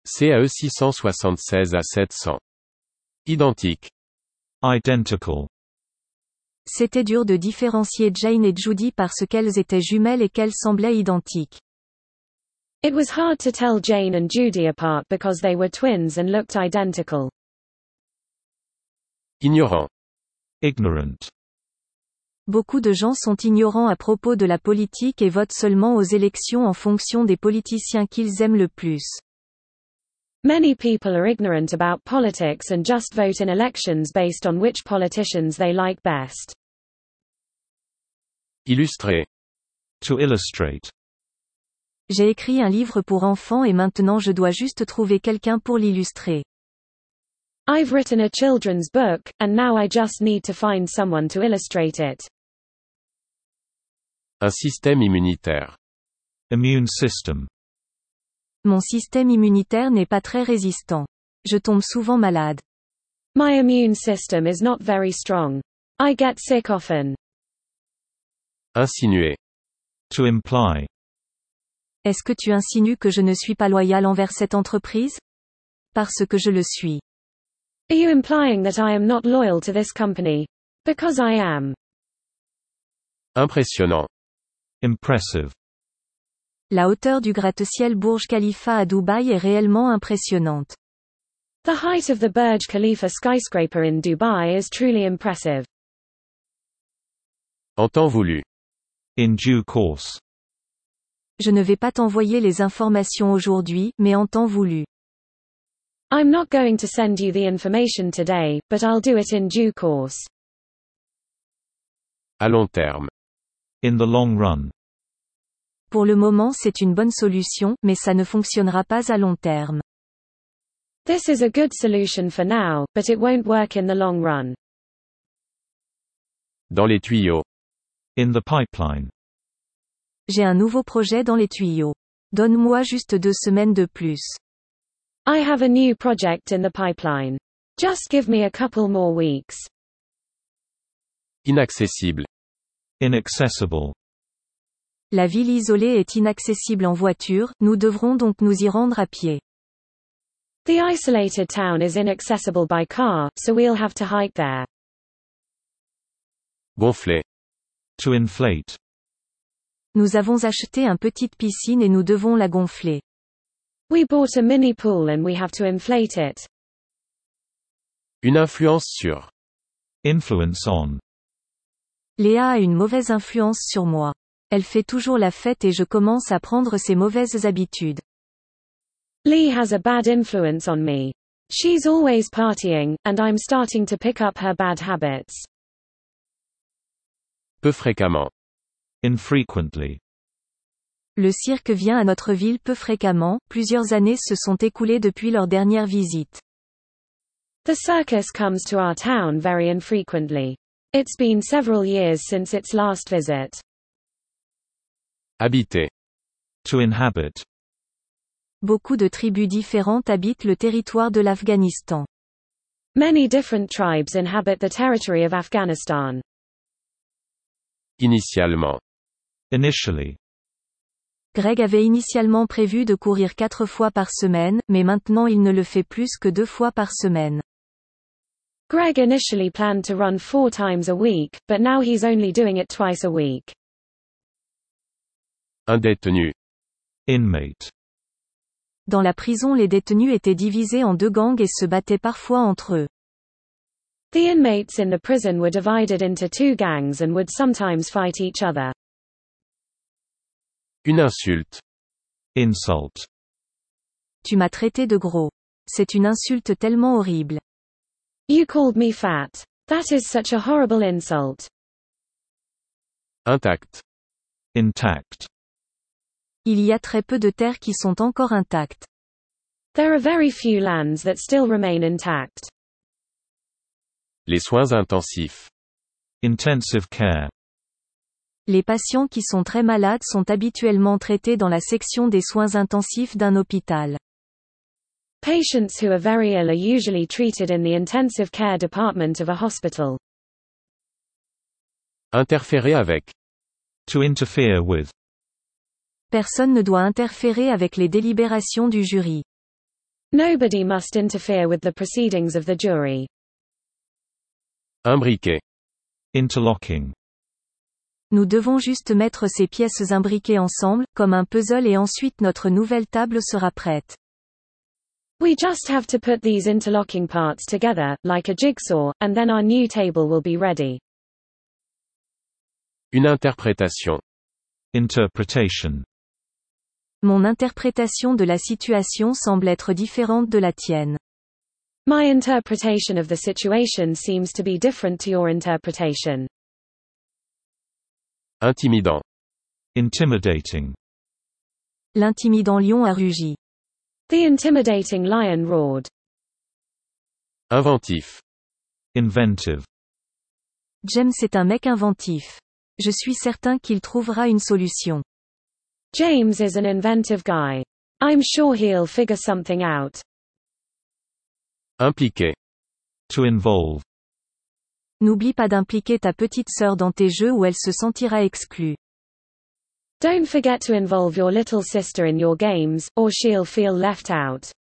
CAE 676 à 700. Identique. Identical. C'était dur de différencier Jane et Judy parce qu'elles étaient jumelles et qu'elles semblaient identiques. It was hard to tell Jane and Judy apart because they were twins and looked identical. Ignorant. Ignorant. Beaucoup de gens sont ignorants à propos de la politique et votent seulement aux élections en fonction des politiciens qu'ils aiment le plus. Many people are ignorant about politics and just vote in elections based on which politicians they like best. Illustré. To illustrate. J'ai écrit un livre pour enfants et maintenant je dois juste trouver quelqu'un pour l'illustrer. I've written a children's book, and now I just need to find someone to illustrate it. Un système immunitaire. Immune system. Mon système immunitaire n'est pas très résistant. Je tombe souvent malade. My immune system is not very strong. I get sick often. Insinuer. To imply. Est-ce que tu insinues que je ne suis pas loyal envers cette entreprise? Parce que je le suis. Are you implying that I am not loyal to this company? Because I am. Impressionnant. Impressive. La hauteur du gratte-ciel Burj Khalifa à Dubaï est réellement impressionnante. The height of the Burj Khalifa skyscraper in Dubai is truly impressive. En temps voulu. In due course. Je ne vais pas t'envoyer les informations aujourd'hui, mais en temps voulu. I'm not going to send you the information today, but I'll do it in due course. À long terme. In the long run. Pour le moment c'est une bonne solution, mais ça ne fonctionnera pas à long terme. This is a good solution for now, but it won't work in the long run. Dans les tuyaux. In the pipeline. J'ai un nouveau projet dans les tuyaux. Donne-moi juste 2 semaines de plus. I have a new project in the pipeline. Just give me a couple more weeks. Inaccessible. Inaccessible. La ville isolée est inaccessible en voiture, nous devrons donc nous y rendre à pied. The isolated town is inaccessible by car, so we'll have to hike there. Gonfler. To inflate. Nous avons acheté une petite piscine et nous devons la gonfler. We bought a mini pool and we have to inflate it. Une influence sur. Influence on. Léa a une mauvaise influence sur moi. Elle fait toujours la fête et je commence à prendre ses mauvaises habitudes. Lee has a bad influence on me. She's always partying, and I'm starting to pick up her bad habits. Peu fréquemment. Infrequently. Le cirque vient à notre ville peu fréquemment, plusieurs années se sont écoulées depuis leur dernière visite. The circus comes to our town very infrequently. It's been several years since its last visit. Habiter. To inhabit. Beaucoup de tribus différentes habitent le territoire de l'Afghanistan. Many different tribes inhabit the territory of Afghanistan. Initialement. Initially. Greg avait initialement prévu de courir 4 fois par semaine, mais maintenant il ne le fait plus que 2 fois par semaine. Greg initially planned to run 4 times a week, but now he's only doing it twice a week. Un détenu. Inmate. Dans la prison les détenus étaient divisés en 2 gangs et se battaient parfois entre eux. The inmates in the prison were divided into 2 gangs and would sometimes fight each other. Une insulte. Insult. Tu m'as traité de gros. C'est une insulte tellement horrible. You called me fat. That is such a horrible insult. Intact. Intact. Il y a très peu de terres qui sont encore intactes. There are very few lands that still remain intact. Les soins intensifs. Intensive care. Les patients qui sont très malades sont habituellement traités dans la section des soins intensifs d'un hôpital. Patients who are very ill are usually treated in the intensive care department of a hospital. Interférer avec. To interfere with. Personne ne doit interférer avec les délibérations du jury. Nobody must interfere with the proceedings of the jury. Imbriquer. Interlocking. Nous devons juste mettre ces pièces imbriquées ensemble, comme un puzzle et ensuite notre nouvelle table sera prête. We just have to put these interlocking parts together, like a jigsaw, and then our new table will be ready. Une interprétation. Interpretation. Mon interprétation de la situation semble être différente de la tienne. My interpretation of the situation seems to be different to your interpretation. Intimidant. Intimidating. L'intimidant lion a rugi. The intimidating lion roared. Inventif. Inventive. James est un mec inventif. Je suis certain qu'il trouvera une solution. James is an inventive guy. I'm sure he'll figure something out. Impliquer. To involve. N'oublie pas d'impliquer ta petite sœur dans tes jeux ou elle se sentira exclue. Don't forget to involve your little sister in your games, or she'll feel left out.